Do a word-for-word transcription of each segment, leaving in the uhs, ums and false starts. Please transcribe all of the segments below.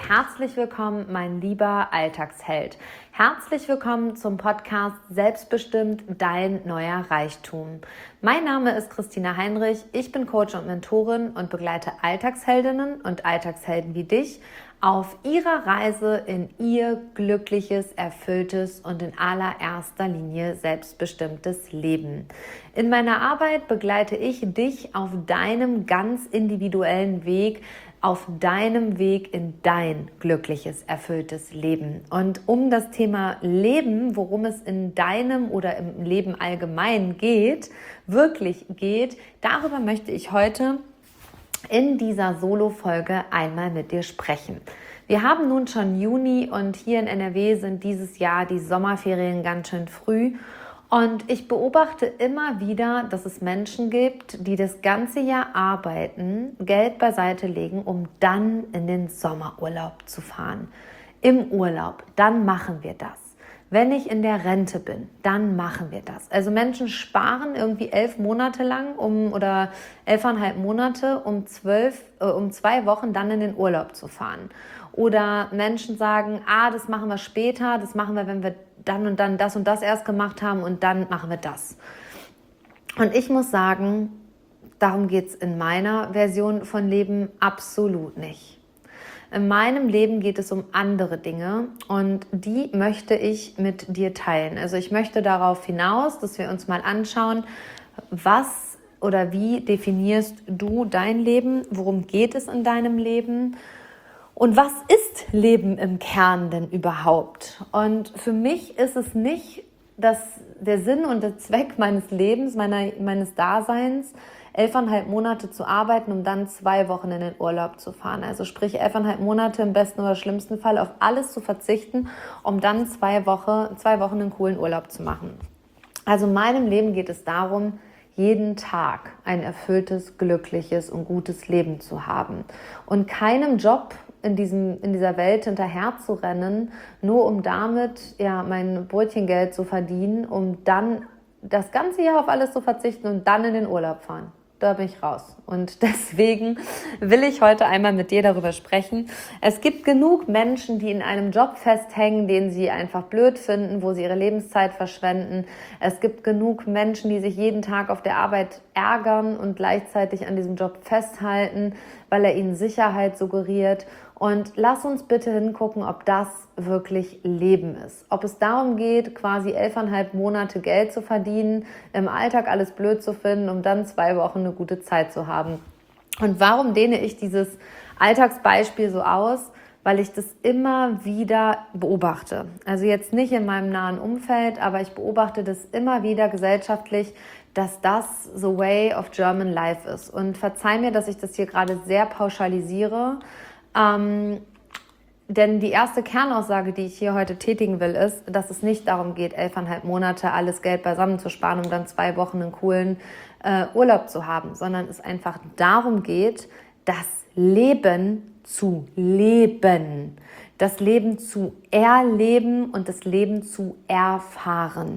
herzlich willkommen, mein lieber Alltagsheld. Herzlich willkommen zum Podcast Selbstbestimmt, dein neuer Reichtum. Mein Name ist Christina Heinrich, ich bin Coach und Mentorin und begleite Alltagsheldinnen und Alltagshelden wie dich auf ihrer Reise in ihr glückliches, erfülltes und in allererster Linie selbstbestimmtes Leben. In meiner Arbeit begleite ich dich auf deinem ganz individuellen Weg, auf deinem Weg in dein glückliches, erfülltes Leben. Und um das Thema Leben, worum es in deinem oder im Leben allgemein geht, wirklich geht, darüber möchte ich heute in dieser Solo-Folge einmal mit dir sprechen. Wir haben nun schon Juni und hier in N R W sind dieses Jahr die Sommerferien ganz schön früh. Und ich beobachte immer wieder, dass es Menschen gibt, die das ganze Jahr arbeiten, Geld beiseite legen, um dann in den Sommerurlaub zu fahren. Im Urlaub, dann machen wir das. Wenn ich in der Rente bin, dann machen wir das. Also Menschen sparen irgendwie elf Monate lang um oder elfeinhalb Monate, um zwölf, äh, um zwei Wochen dann in den Urlaub zu fahren. Oder Menschen sagen, ah, das machen wir später, das machen wir, wenn wir dann und dann das und das erst gemacht haben und dann machen wir das. Und ich muss sagen, darum geht es in meiner Version von Leben absolut nicht. In meinem Leben geht es um andere Dinge und die möchte ich mit dir teilen. Also ich möchte darauf hinaus, dass wir uns mal anschauen, was oder wie definierst du dein Leben, worum geht es in deinem Leben und was ist Leben im Kern denn überhaupt? Und für mich ist es nicht das, der Sinn und der Zweck meines Lebens, meiner, meines Daseins, elfeinhalb Monate zu arbeiten, um dann zwei Wochen in den Urlaub zu fahren. Also sprich elfeinhalb Monate im besten oder schlimmsten Fall auf alles zu verzichten, um dann zwei, Woche, zwei Wochen einen coolen Urlaub zu machen. Also in meinem Leben geht es darum, jeden Tag ein erfülltes, glückliches und gutes Leben zu haben und keinem Job in diesem, in dieser Welt hinterher zu rennen, nur um damit ja mein Brötchengeld zu verdienen, um dann das ganze Jahr auf alles zu verzichten und dann in den Urlaub fahren. Da bin ich raus. Und deswegen will ich heute einmal mit dir darüber sprechen. Es gibt genug Menschen, die in einem Job festhängen, den sie einfach blöd finden, wo sie ihre Lebenszeit verschwenden. Es gibt genug Menschen, die sich jeden Tag auf der Arbeit ärgern und gleichzeitig an diesem Job festhalten, weil er ihnen Sicherheit suggeriert. Und lass uns bitte hingucken, ob das wirklich Leben ist. Ob es darum geht, quasi elfeinhalb Monate Geld zu verdienen, im Alltag alles blöd zu finden, um dann zwei Wochen eine gute Zeit zu haben. Und warum dehne ich dieses Alltagsbeispiel so aus? Weil ich das immer wieder beobachte. Also jetzt nicht in meinem nahen Umfeld, aber ich beobachte das immer wieder gesellschaftlich, dass das the way of German life ist. Und verzeih mir, dass ich das hier gerade sehr pauschalisiere, Ähm, denn die erste Kernaussage, die ich hier heute tätigen will, ist, dass es nicht darum geht, elfeinhalb Monate alles Geld beisammen zu sparen, um dann zwei Wochen einen coolen äh, Urlaub zu haben, sondern es einfach darum geht, das Leben zu leben, das Leben zu erleben und das Leben zu erfahren.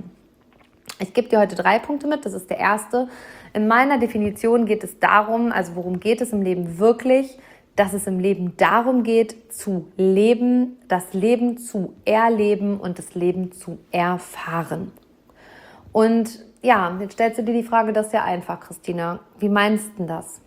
Ich gebe dir heute drei Punkte mit. Das ist der erste. In meiner Definition geht es darum, also worum geht es im Leben wirklich, dass es im Leben darum geht, zu leben, das Leben zu erleben und das Leben zu erfahren. Und ja, jetzt stellst du dir die Frage, das ist ja einfach, Christina. Wie meinst du das?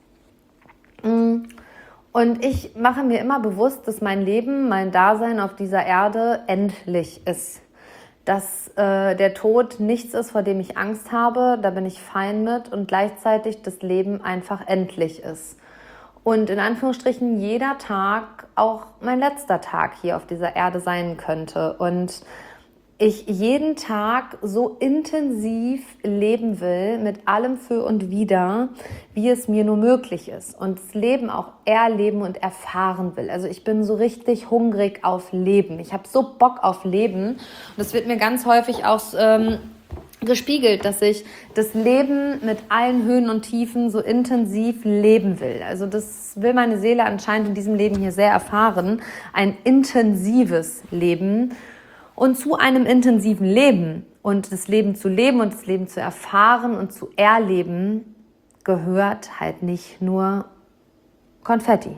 Und ich mache mir immer bewusst, dass mein Leben, mein Dasein auf dieser Erde endlich ist. Dass äh, der Tod nichts ist, vor dem ich Angst habe, da bin ich fein mit und gleichzeitig das Leben einfach endlich ist. Und in Anführungsstrichen jeder Tag auch mein letzter Tag hier auf dieser Erde sein könnte. Und ich jeden Tag so intensiv leben will, mit allem für und wider, wie es mir nur möglich ist. Und das Leben auch erleben und erfahren will. Also ich bin so richtig hungrig auf Leben. Ich habe so Bock auf Leben. Und das wird mir ganz häufig auch ähm, gespiegelt, dass ich das Leben mit allen Höhen und Tiefen so intensiv leben will. Also das will meine Seele anscheinend in diesem Leben hier sehr erfahren. Ein intensives Leben. Und zu einem intensiven Leben und das Leben zu leben und das Leben zu erfahren und zu erleben, gehört halt nicht nur Konfetti.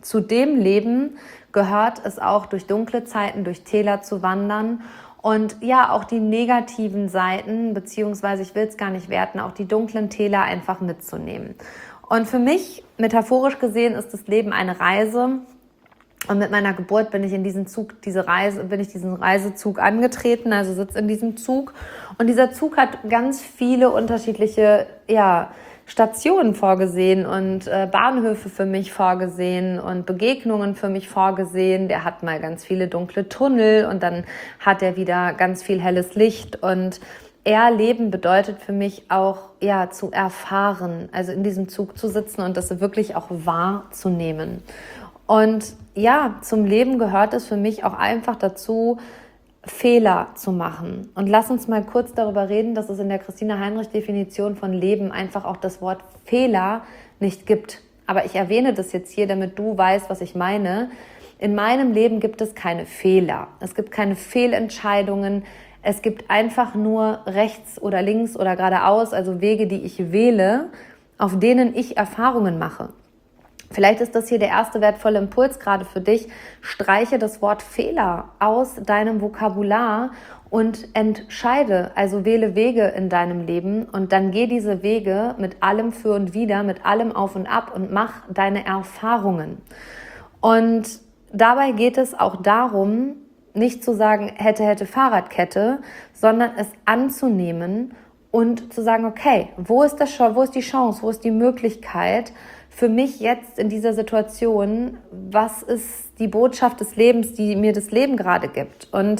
zu dem Leben gehört es auch, durch dunkle Zeiten, durch Täler zu wandern und ja, auch die negativen Seiten, beziehungsweise ich will es gar nicht werten, auch die dunklen Täler einfach mitzunehmen. Und für mich, metaphorisch gesehen, ist das Leben eine Reise. Und mit meiner Geburt bin ich in diesen Zug, diese Reise, bin ich diesen Reisezug angetreten, also sitze in diesem Zug. Und dieser Zug hat ganz viele unterschiedliche, ja, Stationen vorgesehen und äh, Bahnhöfe für mich vorgesehen und Begegnungen für mich vorgesehen. Der hat mal ganz viele dunkle Tunnel und dann hat er wieder ganz viel helles Licht. Und Erleben bedeutet für mich auch, ja, zu erfahren, also in diesem Zug zu sitzen und das wirklich auch wahrzunehmen. Und ja, zum Leben gehört es für mich auch einfach dazu, Fehler zu machen. Und lass uns mal kurz darüber reden, dass es in der Christina-Heinrich-Definition von Leben einfach auch das Wort Fehler nicht gibt. Aber ich erwähne das jetzt hier, damit du weißt, was ich meine. In meinem Leben gibt es keine Fehler. Es gibt keine Fehlentscheidungen. Es gibt einfach nur rechts oder links oder geradeaus, also Wege, die ich wähle, auf denen ich Erfahrungen mache. Vielleicht ist das hier der erste wertvolle Impuls gerade für dich. Streiche das Wort Fehler aus deinem Vokabular und entscheide, also wähle Wege in deinem Leben und dann geh diese Wege mit allem für und wider, mit allem auf und ab und mach deine Erfahrungen. Und dabei geht es auch darum, nicht zu sagen, hätte, hätte Fahrradkette, sondern es anzunehmen und zu sagen, okay, wo ist das, wo ist die Chance, wo ist die Möglichkeit, für mich jetzt in dieser Situation, was ist die Botschaft des Lebens, die mir das Leben gerade gibt? Und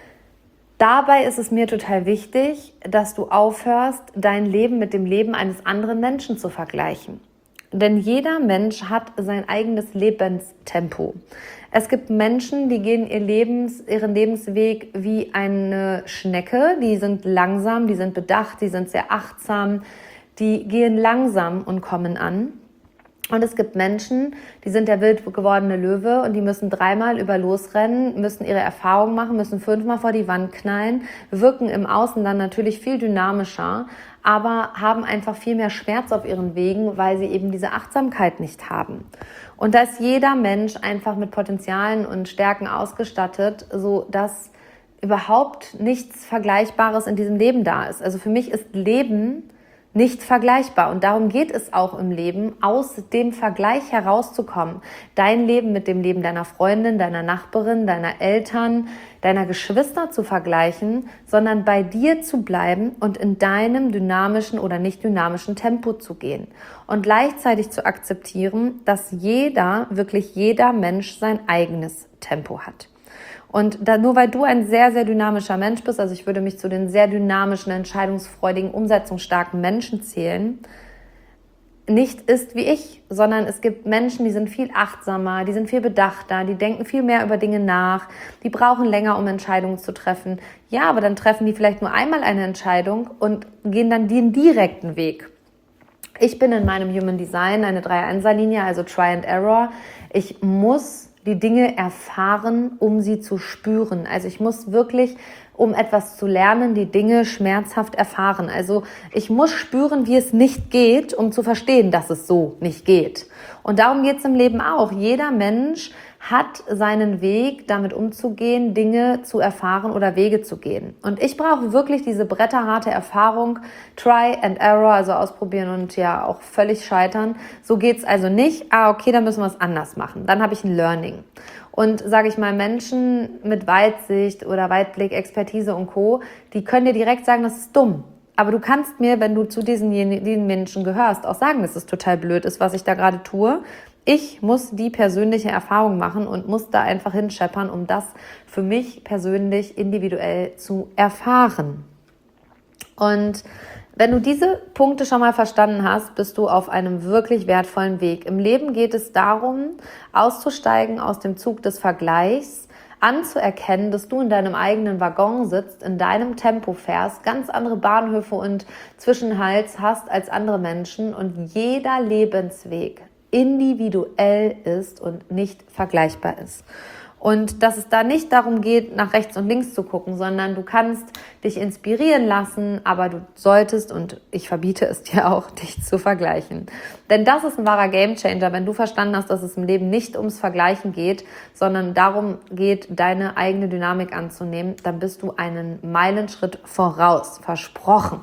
dabei ist es mir total wichtig, dass du aufhörst, dein Leben mit dem Leben eines anderen Menschen zu vergleichen. Denn jeder Mensch hat sein eigenes Lebenstempo. Es gibt Menschen, die gehen ihr Lebens, ihren Lebensweg wie eine Schnecke. Die sind langsam, die sind bedacht, die sind sehr achtsam, die gehen langsam und kommen an. Und es gibt Menschen, die sind der wild gewordene Löwe und die müssen dreimal über losrennen, müssen ihre Erfahrungen machen, müssen fünfmal vor die Wand knallen, wirken im Außen dann natürlich viel dynamischer, aber haben einfach viel mehr Schmerz auf ihren Wegen, weil sie eben diese Achtsamkeit nicht haben. Und da ist jeder Mensch einfach mit Potenzialen und Stärken ausgestattet, so dass überhaupt nichts Vergleichbares in diesem Leben da ist. Also für mich ist Leben nicht vergleichbar. Und darum geht es auch im Leben, aus dem Vergleich herauszukommen. Dein Leben mit dem Leben deiner Freundin, deiner Nachbarin, deiner Eltern, deiner Geschwister zu vergleichen, sondern bei dir zu bleiben und in deinem dynamischen oder nicht dynamischen Tempo zu gehen. Und gleichzeitig zu akzeptieren, dass jeder, wirklich jeder Mensch sein eigenes Tempo hat. Und da, nur weil du ein sehr, sehr dynamischer Mensch bist, also ich würde mich zu den sehr dynamischen, entscheidungsfreudigen, umsetzungsstarken Menschen zählen, nicht ist wie ich, sondern es gibt Menschen, die sind viel achtsamer, die sind viel bedachter, die denken viel mehr über Dinge nach, die brauchen länger, um Entscheidungen zu treffen. Ja, aber dann treffen die vielleicht nur einmal eine Entscheidung und gehen dann den direkten Weg. Ich bin in meinem Human Design eine drei eins er Linie, also Try and Error. Ich muss die Dinge erfahren, um sie zu spüren. Also ich muss wirklich, um etwas zu lernen, die Dinge schmerzhaft erfahren. Also ich muss spüren, wie es nicht geht, um zu verstehen, dass es so nicht geht. Und darum geht es im Leben auch. Jeder Mensch hat seinen Weg, damit umzugehen, Dinge zu erfahren oder Wege zu gehen. Und ich brauche wirklich diese bretterharte Erfahrung, Try and Error, also ausprobieren und ja auch völlig scheitern. So geht's also nicht. Ah, okay, dann müssen wir es anders machen. Dann habe ich ein Learning. Und sage ich mal, Menschen mit Weitsicht oder Weitblick, Expertise und Co., die können dir direkt sagen, das ist dumm. Aber du kannst mir, wenn du zu diesen, diesen Menschen gehörst, auch sagen, dass es total blöd ist, was ich da gerade tue. Ich muss die persönliche Erfahrung machen und muss da einfach hinscheppern, um das für mich persönlich individuell zu erfahren. Und wenn du diese Punkte schon mal verstanden hast, bist du auf einem wirklich wertvollen Weg. Im Leben geht es darum, auszusteigen aus dem Zug des Vergleichs, anzuerkennen, dass du in deinem eigenen Waggon sitzt, in deinem Tempo fährst, ganz andere Bahnhöfe und Zwischenhalts hast als andere Menschen und jeder Lebensweg individuell ist und nicht vergleichbar ist. Und dass es da nicht darum geht, nach rechts und links zu gucken, sondern du kannst dich inspirieren lassen, aber du solltest, und ich verbiete es dir auch, dich zu vergleichen. Denn das ist ein wahrer Gamechanger, wenn du verstanden hast, dass es im Leben nicht ums Vergleichen geht, sondern darum geht, deine eigene Dynamik anzunehmen, dann bist du einen Meilenschritt voraus, versprochen.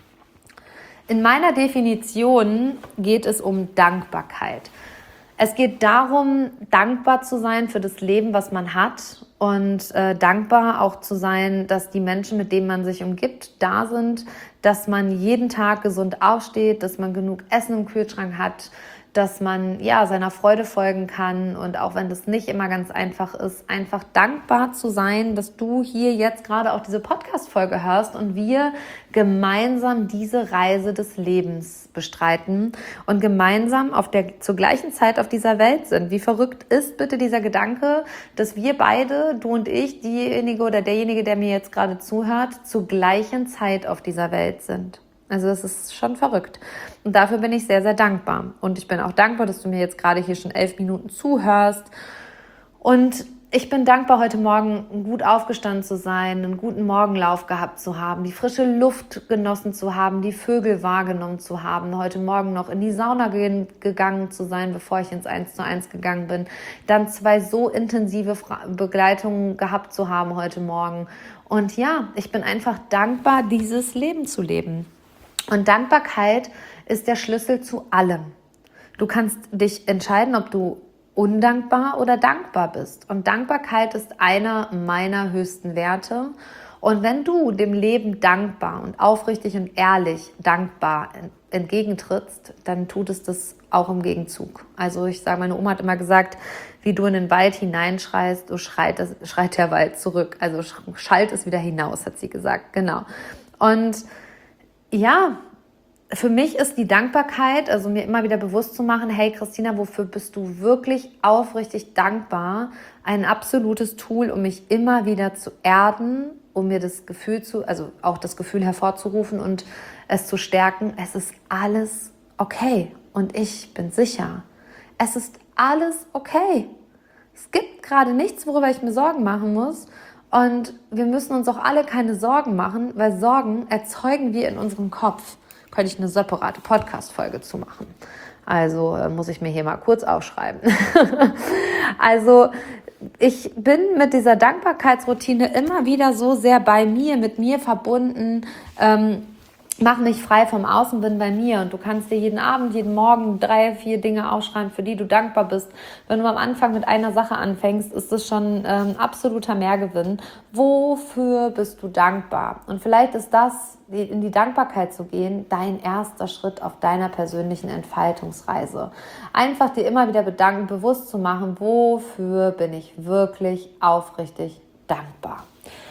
In meiner Definition geht es um Dankbarkeit. Es geht darum, dankbar zu sein für das Leben, was man hat und äh, dankbar auch zu sein, dass die Menschen, mit denen man sich umgibt, da sind, dass man jeden Tag gesund aufsteht, dass man genug Essen im Kühlschrank hat, dass man ja seiner Freude folgen kann und auch wenn das nicht immer ganz einfach ist, einfach dankbar zu sein, dass du hier jetzt gerade auch diese Podcast-Folge hörst und wir gemeinsam diese Reise des Lebens bestreiten und gemeinsam auf der zur gleichen Zeit auf dieser Welt sind. Wie verrückt ist bitte dieser Gedanke, dass wir beide, du und ich, diejenige oder derjenige, der mir jetzt gerade zuhört, zur gleichen Zeit auf dieser Welt sind. Also das ist schon verrückt. Und dafür bin ich sehr, sehr dankbar. Und ich bin auch dankbar, dass du mir jetzt gerade hier schon elf Minuten zuhörst. Und ich bin dankbar, heute Morgen gut aufgestanden zu sein, einen guten Morgenlauf gehabt zu haben, die frische Luft genossen zu haben, die Vögel wahrgenommen zu haben, heute Morgen noch in die Sauna ge- gegangen zu sein, bevor ich ins eins zu eins gegangen bin, dann zwei so intensive Fra- Begleitungen gehabt zu haben heute Morgen. Und ja, ich bin einfach dankbar, dieses Leben zu leben. Und Dankbarkeit ist der Schlüssel zu allem. Du kannst dich entscheiden, ob du undankbar oder dankbar bist. Und Dankbarkeit ist einer meiner höchsten Werte. Und wenn du dem Leben dankbar und aufrichtig und ehrlich dankbar entgegentrittst, dann tut es das auch im Gegenzug. Also ich sage, meine Oma hat immer gesagt, wie du in den Wald hineinschreist, so schreit, das, schreit der Wald zurück. Also schallt es wieder hinaus, hat sie gesagt. Genau. Und ja, für mich ist die Dankbarkeit, also mir immer wieder bewusst zu machen, hey Christina, wofür bist du wirklich aufrichtig dankbar? Ein absolutes Tool, um mich immer wieder zu erden, um mir das Gefühl zu, also auch das Gefühl hervorzurufen und es zu stärken. Es ist alles okay und ich bin sicher. Es ist alles okay. Es gibt gerade nichts, worüber ich mir Sorgen machen muss. Und wir müssen uns auch alle keine Sorgen machen, weil Sorgen erzeugen wir in unserem Kopf. Könnte ich eine separate Podcast-Folge zu machen. Also äh, muss ich mir hier mal kurz aufschreiben. Also ich bin mit dieser Dankbarkeitsroutine immer wieder so sehr bei mir, mit mir verbunden, ähm, mache mich frei vom Außen, bin bei mir und du kannst dir jeden Abend, jeden Morgen drei, vier Dinge aufschreiben, für die du dankbar bist. Wenn du am Anfang mit einer Sache anfängst, ist das schon ähm, absoluter Mehrgewinn. Wofür bist du dankbar? Und vielleicht ist das, in die Dankbarkeit zu gehen, dein erster Schritt auf deiner persönlichen Entfaltungsreise. Einfach dir immer wieder bedanken, bewusst zu machen, wofür bin ich wirklich aufrichtig dankbar.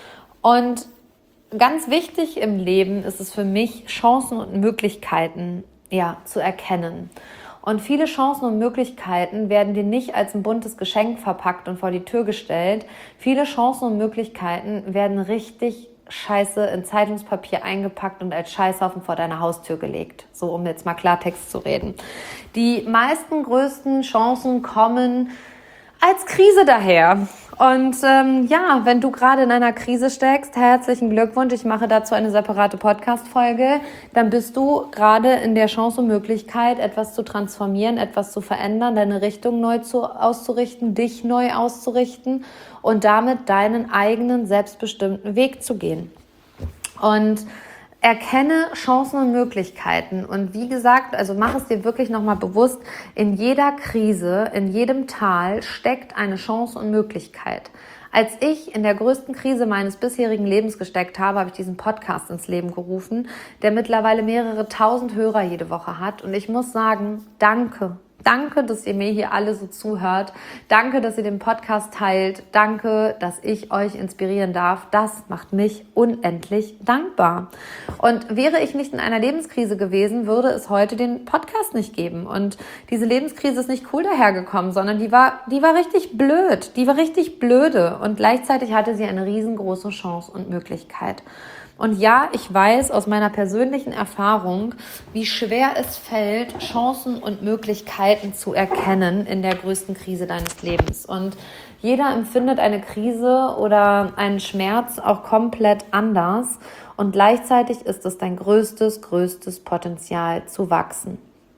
Und ganz wichtig im Leben ist es für mich, Chancen und Möglichkeiten ja, zu erkennen. Und viele Chancen und Möglichkeiten werden dir nicht als ein buntes Geschenk verpackt und vor die Tür gestellt. Viele Chancen und Möglichkeiten werden richtig scheiße in Zeitungspapier eingepackt und als Scheißhaufen vor deine Haustür gelegt. So, um jetzt mal Klartext zu reden. Die meisten größten Chancen kommen als Krise daher. Und ähm, ja, wenn du gerade in einer Krise steckst, herzlichen Glückwunsch, ich mache dazu eine separate Podcast-Folge, dann bist du gerade in der Chance und Möglichkeit, etwas zu transformieren, etwas zu verändern, deine Richtung neu zu, auszurichten, dich neu auszurichten und damit deinen eigenen selbstbestimmten Weg zu gehen. Und erkenne Chancen und Möglichkeiten und wie gesagt, also mach es dir wirklich nochmal bewusst, in jeder Krise, in jedem Tal steckt eine Chance und Möglichkeit. Als ich in der größten Krise meines bisherigen Lebens gesteckt habe, habe ich diesen Podcast ins Leben gerufen, der mittlerweile mehrere tausend Hörer jede Woche hat und ich muss sagen, danke. Danke, dass ihr mir hier alle so zuhört. Danke, dass ihr den Podcast teilt. Danke, dass ich euch inspirieren darf. Das macht mich unendlich dankbar. Und wäre ich nicht in einer Lebenskrise gewesen, würde es heute den Podcast nicht geben. Und diese Lebenskrise ist nicht cool dahergekommen, sondern die war, die war richtig blöd. Die war richtig blöde. Und gleichzeitig hatte sie eine riesengroße Chance und Möglichkeit. Und ja, ich weiß aus meiner persönlichen Erfahrung, wie schwer es fällt, Chancen und Möglichkeiten zu erkennen in der größten Krise deines Lebens. Und Jeder empfindet eine Krise oder einen Schmerz auch komplett anders und gleichzeitig ist es dein größtes, größtes Potenzial zu wachsen.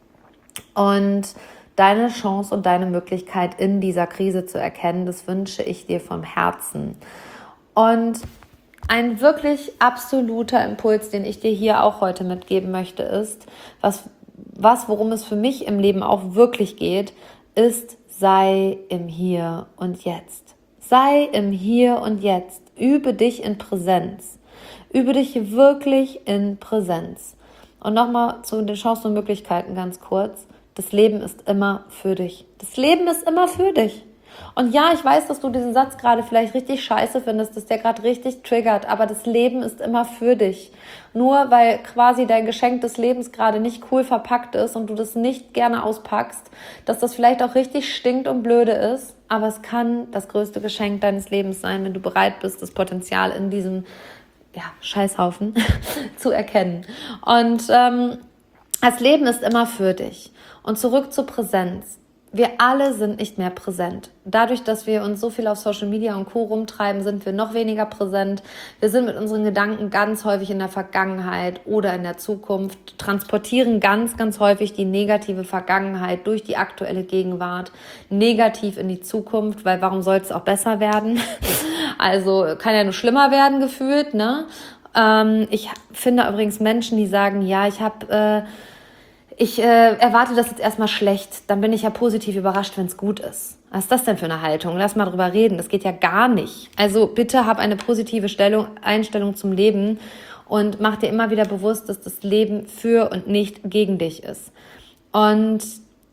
Und deine Chance und deine Möglichkeit in dieser Krise zu erkennen, das wünsche ich dir vom Herzen. Und ein wirklich absoluter Impuls, den ich dir hier auch heute mitgeben möchte, ist, was, was worum es für mich im Leben auch wirklich geht, ist, sei im Hier und Jetzt. Sei im Hier und Jetzt. Übe dich in Präsenz. Übe dich wirklich in Präsenz. Und nochmal zu den Chancen und Möglichkeiten ganz kurz. Das Leben ist immer für dich. Das Leben ist immer für dich. Und ja, ich weiß, dass du diesen Satz gerade vielleicht richtig scheiße findest, dass der gerade richtig triggert, aber das Leben ist immer für dich. Nur weil quasi dein Geschenk des Lebens gerade nicht cool verpackt ist und du das nicht gerne auspackst, dass das vielleicht auch richtig stinkt und blöde ist, aber es kann das größte Geschenk deines Lebens sein, wenn du bereit bist, das Potenzial in diesem ja, Scheißhaufen zu erkennen. Und ähm, das Leben ist immer für dich. Und zurück zur Präsenz. Wir alle sind nicht mehr präsent. Dadurch, dass wir uns so viel auf Social Media und Co. rumtreiben, sind wir noch weniger präsent. Wir sind mit unseren Gedanken ganz häufig in der Vergangenheit oder in der Zukunft, transportieren ganz, ganz häufig die negative Vergangenheit durch die aktuelle Gegenwart negativ in die Zukunft, weil warum soll es auch besser werden? Also kann ja nur schlimmer werden gefühlt, ne? Ähm, ich finde übrigens Menschen, die sagen, ja, ich habe... Äh, Ich äh, erwarte das jetzt erstmal schlecht, dann bin ich ja positiv überrascht, wenn es gut ist. Was ist das denn für eine Haltung? Lass mal drüber reden, das geht ja gar nicht. Also bitte hab eine positive Stellung, Einstellung zum Leben und mach dir immer wieder bewusst, dass das Leben für und nicht gegen dich ist. Und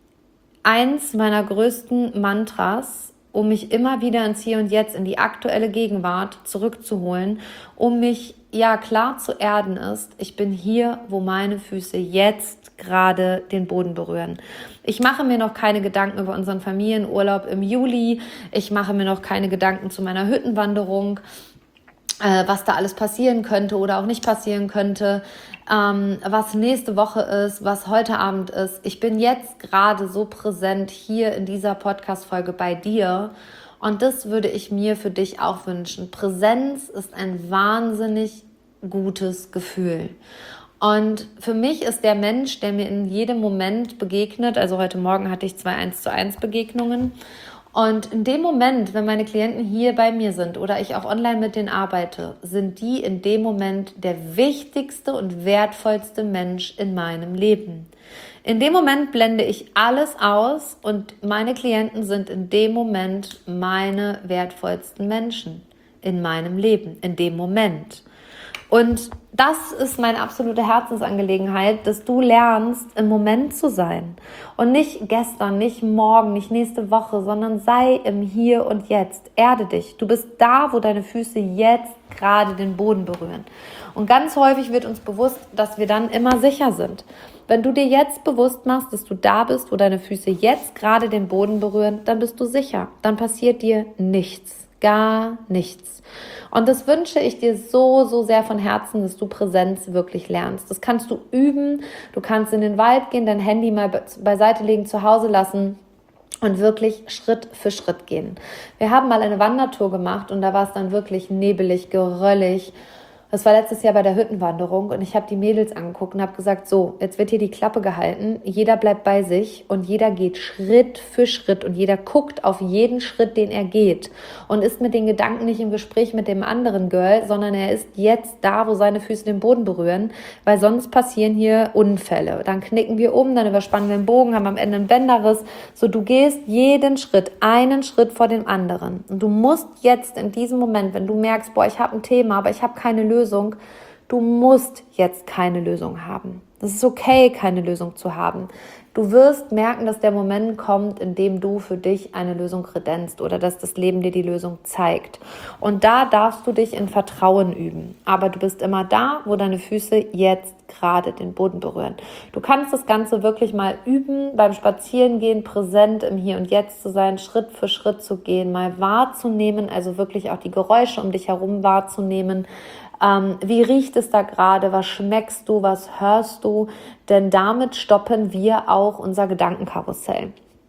eins meiner größten Mantras, um mich immer wieder ins Hier und Jetzt, in die aktuelle Gegenwart zurückzuholen, um mich ja klar zu erden ist, ich bin hier, wo meine Füße jetzt gerade den Boden berühren. Ich mache mir noch keine Gedanken über unseren Familienurlaub im Juli. Ich mache mir noch keine Gedanken zu meiner Hüttenwanderung, äh, was da alles passieren könnte oder auch nicht passieren könnte, ähm, was nächste Woche ist, was heute Abend ist. Ich bin jetzt gerade so präsent hier in dieser Podcast-Folge bei dir. Und das würde ich mir für dich auch wünschen. Präsenz ist ein wahnsinnig gutes Gefühl. Und für mich ist der Mensch, der mir in jedem Moment begegnet, also heute Morgen hatte ich zwei eins zu eins Begegnungen, und in dem Moment, wenn meine Klienten hier bei mir sind oder ich auch online mit denen arbeite, sind die in dem Moment der wichtigste und wertvollste Mensch in meinem Leben. In dem Moment blende ich alles aus und meine Klienten sind in dem Moment meine wertvollsten Menschen in meinem Leben, in dem Moment. Und das ist meine absolute Herzensangelegenheit, dass du lernst, im Moment zu sein. Und nicht gestern, nicht morgen, nicht nächste Woche, sondern sei im Hier und Jetzt. Erde dich. Du bist da, wo deine Füße jetzt gerade den Boden berühren. Und ganz häufig wird uns bewusst, dass wir dann immer sicher sind. Wenn du dir jetzt bewusst machst, dass du da bist, wo deine Füße jetzt gerade den Boden berühren, dann bist du sicher. Dann passiert dir nichts. Gar nichts. Und das wünsche ich dir so, so sehr von Herzen, dass du Präsenz wirklich lernst. Das kannst du üben. Du kannst in den Wald gehen, dein Handy mal be- beiseite legen, zu Hause lassen und wirklich Schritt für Schritt gehen. Wir haben mal eine Wandertour gemacht und da war es dann wirklich nebelig, geröllig. Das war letztes Jahr bei der Hüttenwanderung und ich habe die Mädels angeguckt und habe gesagt, so, jetzt wird hier die Klappe gehalten, jeder bleibt bei sich und jeder geht Schritt für Schritt und jeder guckt auf jeden Schritt, den er geht und ist mit den Gedanken nicht im Gespräch mit dem anderen Girl, sondern er ist jetzt da, wo seine Füße den Boden berühren, weil sonst passieren hier Unfälle. Dann knicken wir um, dann überspannen wir den Bogen, haben am Ende einen Bänderriss. So, du gehst jeden Schritt, einen Schritt vor dem anderen und du musst jetzt in diesem Moment, wenn du merkst, boah, ich habe ein Thema, aber ich habe keine Lösung, Lösung. Du musst jetzt keine Lösung haben. Es ist okay, keine Lösung zu haben. Du wirst merken, dass der Moment kommt, in dem du für dich eine Lösung kredenzt oder dass das Leben dir die Lösung zeigt. Und da darfst du dich in Vertrauen üben. Aber du bist immer da, wo deine Füße jetzt gerade den Boden berühren. Du kannst das Ganze wirklich mal üben, beim Spazierengehen präsent im Hier und Jetzt zu sein, Schritt für Schritt zu gehen, mal wahrzunehmen, also wirklich auch die Geräusche um dich herum wahrzunehmen. Ähm, wie riecht es da gerade? Was schmeckst du? Was hörst du? Denn damit stoppen wir auch unser Gedankenkarussell.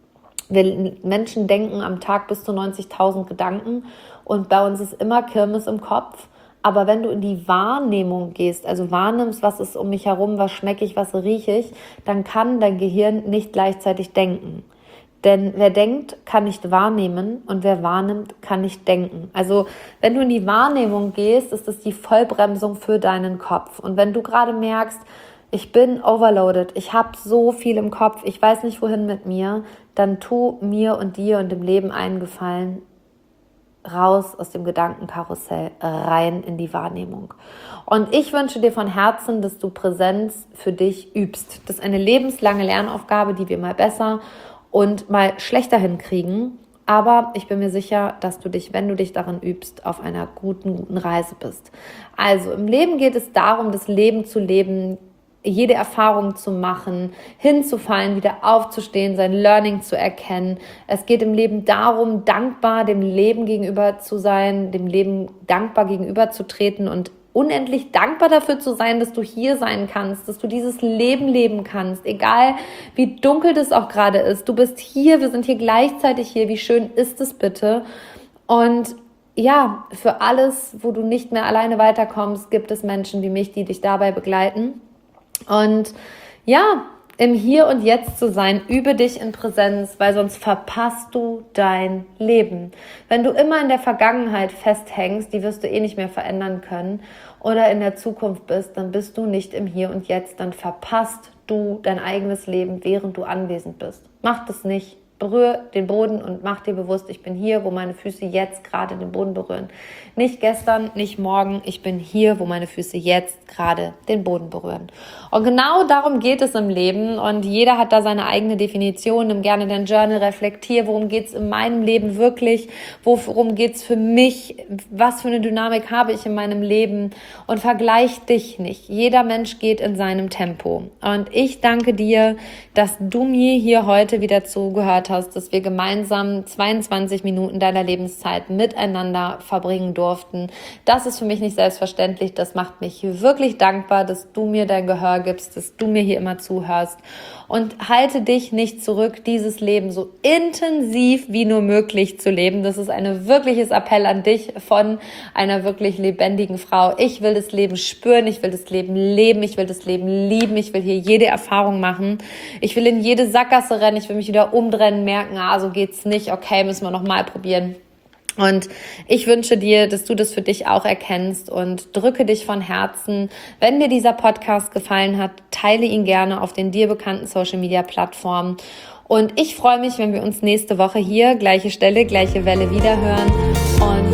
Wir Menschen denken am Tag bis zu neunzigtausend Gedanken und bei uns ist immer Kirmes im Kopf. Aber wenn du in die Wahrnehmung gehst, also wahrnimmst, was ist um mich herum, was schmecke ich, was rieche ich, dann kann dein Gehirn nicht gleichzeitig denken. Denn wer denkt, kann nicht wahrnehmen und wer wahrnimmt, kann nicht denken. Also wenn du in die Wahrnehmung gehst, ist es die Vollbremsung für deinen Kopf. Und wenn du gerade merkst, ich bin overloaded, ich habe so viel im Kopf, ich weiß nicht wohin mit mir, dann tu mir und dir und dem Leben einen Gefallen, raus aus dem Gedankenkarussell, rein in die Wahrnehmung. Und ich wünsche dir von Herzen, dass du Präsenz für dich übst. Das ist eine lebenslange Lernaufgabe, die wir mal besser und mal schlechter hinkriegen. Aber ich bin mir sicher, dass du dich, wenn du dich darin übst, auf einer guten, guten Reise bist. Also im Leben geht es darum, das Leben zu leben, jede Erfahrung zu machen, hinzufallen, wieder aufzustehen, sein Learning zu erkennen. Es geht im Leben darum, dankbar dem Leben gegenüber zu sein, dem Leben dankbar gegenüberzutreten und unendlich dankbar dafür zu sein, dass du hier sein kannst, dass du dieses Leben leben kannst, egal wie dunkel das auch gerade ist. Du bist hier, wir sind hier gleichzeitig hier. Wie schön ist es bitte? Und ja, für alles, wo du nicht mehr alleine weiterkommst, gibt es Menschen wie mich, die dich dabei begleiten. Und ja, im Hier und Jetzt zu sein, übe dich in Präsenz, weil sonst verpasst du dein Leben. Wenn du immer in der Vergangenheit festhängst, die wirst du eh nicht mehr verändern können, oder in der Zukunft bist, dann bist du nicht im Hier und Jetzt, dann verpasst du dein eigenes Leben, während du anwesend bist. Mach das nicht. Berühre den Boden und mach dir bewusst, ich bin hier, wo meine Füße jetzt gerade den Boden berühren. Nicht gestern, nicht morgen, ich bin hier, wo meine Füße jetzt gerade den Boden berühren. Und genau darum geht es im Leben und jeder hat da seine eigene Definition. Nimm gerne dein Journal, reflektier, worum geht es in meinem Leben wirklich, worum geht es für mich, was für eine Dynamik habe ich in meinem Leben und vergleich dich nicht. Jeder Mensch geht in seinem Tempo. Und ich danke dir, dass du mir hier heute wieder zugehört hast. hast, dass wir gemeinsam zweiundzwanzig Minuten deiner Lebenszeit miteinander verbringen durften. Das ist für mich nicht selbstverständlich. Das macht mich wirklich dankbar, dass du mir dein Gehör gibst, dass du mir hier immer zuhörst. Und halte dich nicht zurück, dieses Leben so intensiv wie nur möglich zu leben. Das ist ein wirkliches Appell an dich von einer wirklich lebendigen Frau. Ich will das Leben spüren, ich will das Leben leben, ich will das Leben lieben, ich will hier jede Erfahrung machen. Ich will in jede Sackgasse rennen, ich will mich wieder umdrehen, merken, ah, so geht's nicht, okay, müssen wir nochmal probieren. Und ich wünsche dir, dass du das für dich auch erkennst und drücke dich von Herzen. Wenn dir dieser Podcast gefallen hat, teile ihn gerne auf den dir bekannten Social-Media-Plattformen. Und ich freue mich, wenn wir uns nächste Woche hier, gleiche Stelle, gleiche Welle wiederhören. Und